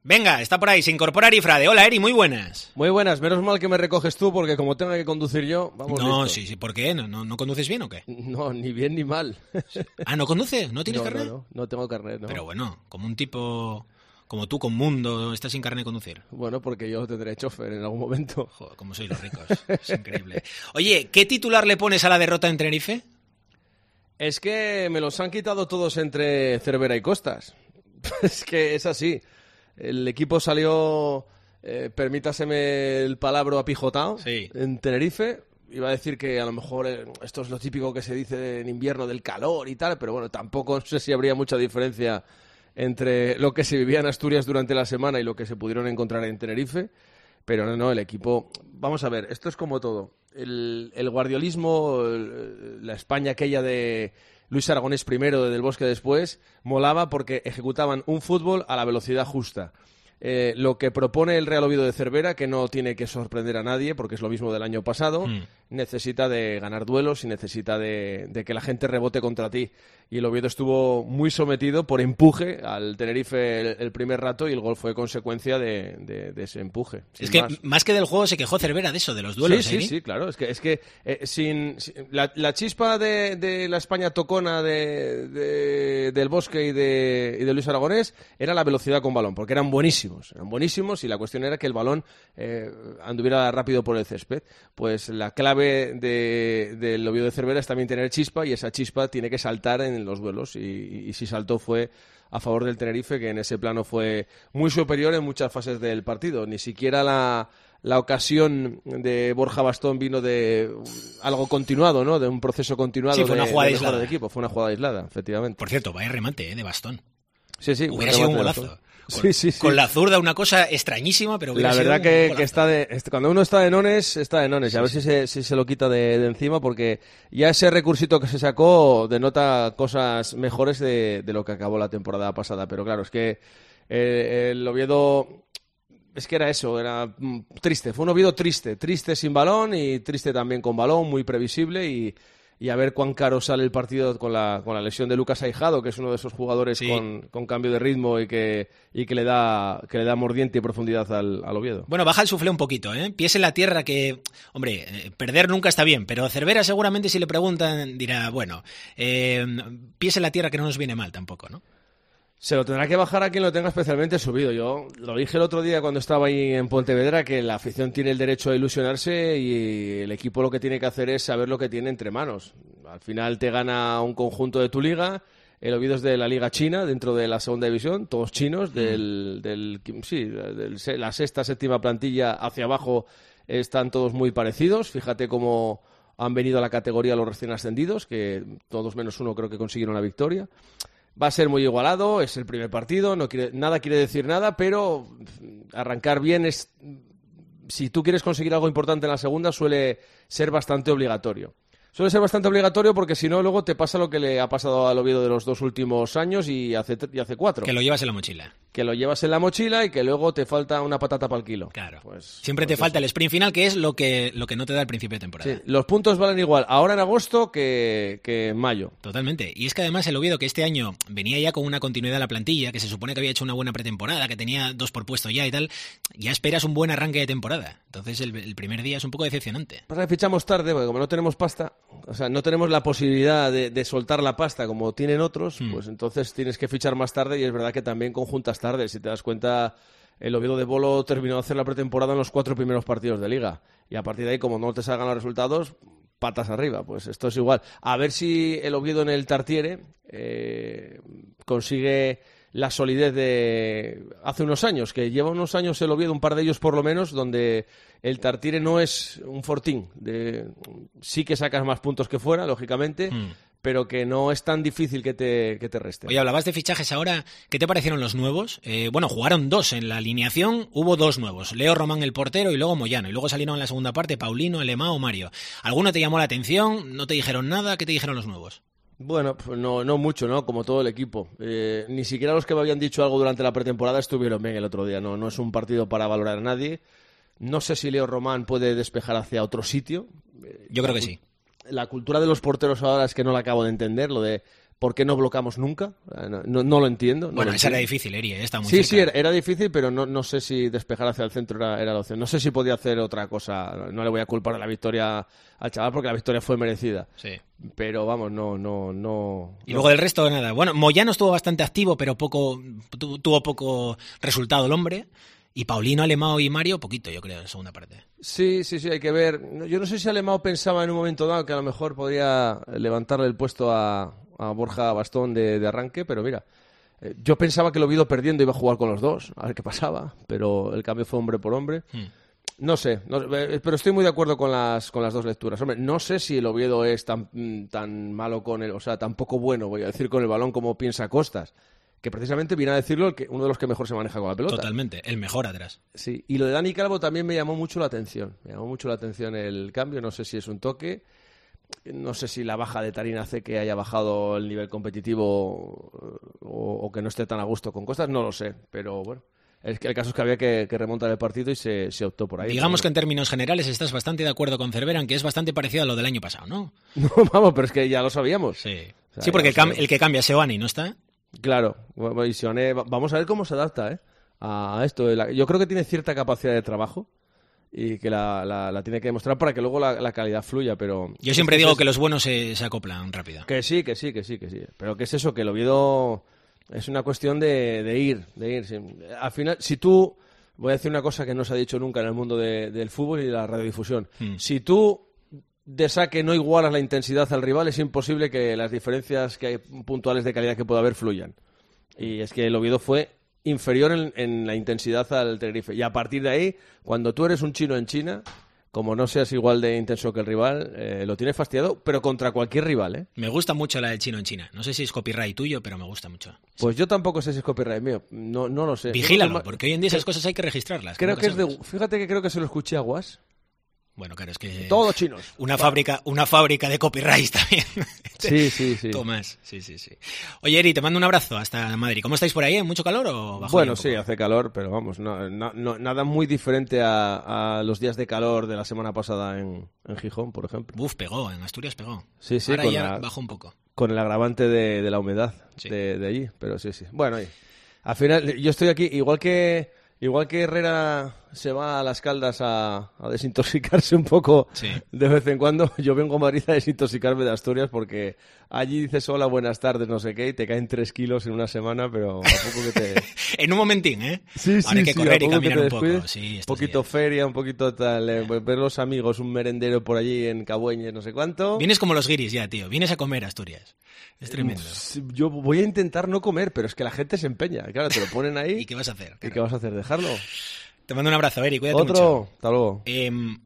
Venga, está por ahí, se incorpora Arifrade. Hola, Eri, muy buenas. Muy buenas, menos mal que me recoges tú, porque como tengo que conducir yo, vamos. No, listo. sí, ¿por qué? ¿No conduces bien o qué? No, ni bien ni mal. Ah, ¿no conduces? ¿No tienes carnet? No tengo carnet, no. Pero bueno, como un tipo como tú con Mundo, estás sin carnet de conducir. Bueno, porque yo tendré chofer en algún momento. Joder, como sois los ricos, es increíble. Oye, ¿qué titular le pones a la derrota en Tenerife? Es que me los han quitado todos entre Cervera y Costas. Es que es así. El equipo salió, permítaseme el palabra, apijotado en Tenerife. Iba a decir que a lo mejor esto es lo típico que se dice en invierno del calor y tal, pero bueno, tampoco sé si habría mucha diferencia entre lo que se vivía en Asturias durante la semana y lo que se pudieron encontrar en Tenerife. Pero no, el equipo... Vamos a ver, esto es como todo. El guardiolismo, la España aquella de Luis Aragonés primero, de Del Bosque después, molaba porque ejecutaban un fútbol a la velocidad justa. Lo que propone el Real Oviedo de Cervera, que no tiene que sorprender a nadie, porque es lo mismo del año pasado, necesita de ganar duelos y necesita de que la gente rebote contra ti. Y el Oviedo estuvo muy sometido por empuje al Tenerife el primer rato y el gol fue consecuencia de ese empuje. Es que más que del juego se quejó Cervera de eso, de los duelos. Sí, claro. Es que sin la chispa de la España tocona del Bosque y de Luis Aragonés era la velocidad con balón, porque eran buenísimos y la cuestión era que el balón anduviera rápido por el césped. Pues la clave del Oviedo de Cervera es también tener chispa y esa chispa tiene que saltar en los duelos y si saltó fue a favor del Tenerife, que en ese plano fue muy superior en muchas fases del partido. Ni siquiera la ocasión de Borja Bastón vino de algo continuado, ¿no? De un proceso continuado. Sí, fue una jugada aislada del equipo. Fue una jugada aislada, efectivamente. Por cierto, vaya remate de Bastón. Sí. Hubiera sido un golazo. Sí. Con la zurda, una cosa extrañísima, pero la verdad que cuando uno está de nones, está de nones. A ver si se lo quita de encima, porque ya ese recursito que se sacó denota cosas mejores de lo que acabó la temporada pasada. Pero claro, es que el Oviedo... Es que era eso, era triste. Fue un Oviedo triste sin balón y triste también con balón, muy previsible y a ver cuán caro sale el partido con la lesión de Lucas Aijado, que es uno de esos jugadores con cambio de ritmo y que le da mordiente y profundidad al Oviedo. Bueno, baja el suflé un poquito, ¿eh? Pies en la tierra que, hombre, perder nunca está bien, pero Cervera seguramente si le preguntan dirá, bueno, pies en la tierra que no nos viene mal tampoco, ¿no? Se lo tendrá que bajar a quien lo tenga especialmente subido. Yo lo dije el otro día cuando estaba ahí en Pontevedra, que la afición tiene el derecho a ilusionarse y el equipo lo que tiene que hacer es saber lo que tiene entre manos. Al final te gana un conjunto de tu liga, el Oviedo es de la Liga China, dentro de la segunda división, todos chinos, la sexta, séptima plantilla hacia abajo están todos muy parecidos. Fíjate cómo han venido a la categoría los recién ascendidos, que todos menos uno creo que consiguieron la victoria. Va a ser muy igualado, es el primer partido, nada quiere decir nada, pero arrancar bien es... Si tú quieres conseguir algo importante en la segunda, suele ser bastante obligatorio. Suele ser bastante obligatorio porque si no, luego te pasa lo que le ha pasado al Oviedo de los 2 últimos años y hace 4. Que lo llevas en la mochila. Que lo llevas en la mochila y que luego te falta una patata para el kilo. Claro. Siempre te falta el sprint final, que es lo que no te da al principio de temporada. Sí, los puntos valen igual ahora en agosto que en mayo. Totalmente. Y es que además el Oviedo, que este año venía ya con una continuidad en la plantilla, que se supone que había hecho una buena pretemporada, que tenía 2 por puesto ya y tal, ya esperas un buen arranque de temporada. Entonces el primer día es un poco decepcionante. Pasa que fichamos tarde, porque como no tenemos pasta, o sea, no tenemos la posibilidad de soltar la pasta como tienen otros, pues entonces tienes que fichar más tarde y es verdad que también conjuntas tarde. Si te das cuenta, el Oviedo de Bolo terminó de hacer la pretemporada en los 4 primeros partidos de Liga y a partir de ahí, como no te salgan los resultados, patas arriba. Pues esto es igual. A ver si el Oviedo en el Tartiere consigue la solidez de hace unos años, que lleva unos años el Oviedo, un par de ellos por lo menos, donde el Tartiere no es un fortín. Sí que sacas más puntos que fuera, lógicamente, pero que no es tan difícil que te resten. Oye, hablabas de fichajes ahora. ¿Qué te parecieron los nuevos? Bueno, jugaron 2 en la alineación, hubo 2 nuevos. Leo Román, el portero, y luego Moyano. Y luego salieron en la segunda parte Paulino, Alemão, Mario. ¿Alguno te llamó la atención? ¿No te dijeron nada? ¿Qué te dijeron los nuevos? Bueno, pues no mucho, ¿no? Como todo el equipo. Ni siquiera los que me habían dicho algo durante la pretemporada estuvieron bien el otro día. No es un partido para valorar a nadie. No sé si Leo Román puede despejar hacia otro sitio. Yo creo que sí. La cultura de los porteros ahora es que no la acabo de entender, lo de ¿por qué no bloqueamos nunca? No lo entiendo. No Bueno, lo esa era entiendo. difícil, Eri, está muy Sí, cerca. sí, era difícil, pero no sé si despejar hacia el centro era la opción. No sé si podía hacer otra cosa. No le voy a culpar de la victoria al chaval porque la victoria fue merecida. Sí. Pero vamos, no. Y luego del resto, nada. Bueno, Moyano estuvo bastante activo, pero tuvo poco resultado el hombre. Y Paulino, Alemão y Mario, poquito, yo creo, en segunda parte. Sí, hay que ver. Yo no sé si Alemão pensaba en un momento dado que a lo mejor podría levantarle el puesto a Borja Bastón de arranque, pero mira, yo pensaba que el Oviedo perdiendo iba a jugar con los dos, a ver qué pasaba, pero el cambio fue hombre por hombre. No sé, pero estoy muy de acuerdo con las dos lecturas. Hombre, no sé si el Oviedo es tan malo o sea, tan poco bueno, voy a decir, con el balón como piensa Costas, que precisamente viene a decirlo uno de los que mejor se maneja con la pelota. Totalmente, el mejor atrás. Sí, y lo de Dani Calvo también me llamó mucho la atención. Me llamó mucho la atención el cambio, no sé si es un toque, no sé si la baja de Tarín hace que haya bajado el nivel competitivo o que no esté tan a gusto con Costas, no lo sé, pero bueno. El caso es que había que remontar el partido y se optó por ahí. Digamos que en términos generales estás bastante de acuerdo con Cervera, aunque es bastante parecido a lo del año pasado, ¿no? No, vamos, pero es que ya lo sabíamos. Sí, O sea, sí, porque ya lo el que cambia es Seoane, ¿no está? Claro, y Sione, vamos a ver cómo se adapta a esto. Yo creo que tiene cierta capacidad de trabajo y que la tiene que demostrar para que luego la calidad fluya, pero... Yo siempre digo que los buenos se acoplan rápido. Que sí. Pero ¿qué es eso? Que el Oviedo es una cuestión de ir. Sí. Al final, si tú... Voy a decir una cosa que no se ha dicho nunca en el mundo del fútbol y de la radiodifusión. Si tú de saque no igualas la intensidad al rival, es imposible que las diferencias que hay puntuales de calidad que pueda haber fluyan. Y es que el Oviedo fue inferior en la intensidad al Tenerife. Y a partir de ahí, cuando tú eres un chino en China, como no seas igual de intenso que el rival, lo tienes fastidiado, pero contra cualquier rival, ¿eh? Me gusta mucho la del chino en China. No sé si es copyright tuyo, pero me gusta mucho. Pues yo tampoco sé si es copyright mío. No lo sé. Vigílalo, porque hoy en día esas cosas hay que registrarlas. Creo que es fíjate que creo que se lo escuché a Guas. Bueno, claro, es que... Todos chinos. Una fábrica de copyright también. Sí. Tomás, sí. Oye, Eri, te mando un abrazo hasta Madrid. ¿Cómo estáis por ahí? ¿Mucho calor o bajo? Bueno, sí, hace calor, pero vamos, nada muy diferente a los días de calor de la semana pasada en Gijón, por ejemplo. Pegó, en Asturias pegó. Sí, ahora ya bajó un poco. Con el agravante de la humedad de allí, pero sí. Bueno, al final yo estoy aquí, igual que Herrera se va a las Caldas a desintoxicarse un poco de vez en cuando, yo vengo a Madrid a desintoxicarme de Asturias porque allí dices hola, buenas tardes, no sé qué, y te caen 3 kilos en una semana, pero a poco que te... En un momentín, ¿eh? Sí, ahora hay que correr y caminar un poco. Un Sí, poquito feria, un poquito tal, ver los amigos, un merendero por allí en Cabueñes, no sé cuánto. Vienes como los guiris ya, tío. Vienes a comer a Asturias. Es tremendo. Yo voy a intentar no comer, pero es que la gente se empeña. Claro, te lo ponen ahí. ¿Y qué vas a hacer? ¿Y qué vas a hacer? ¿Dejarlo? Te mando un abrazo, Eri. Cuídate mucho. Otro. Hasta luego.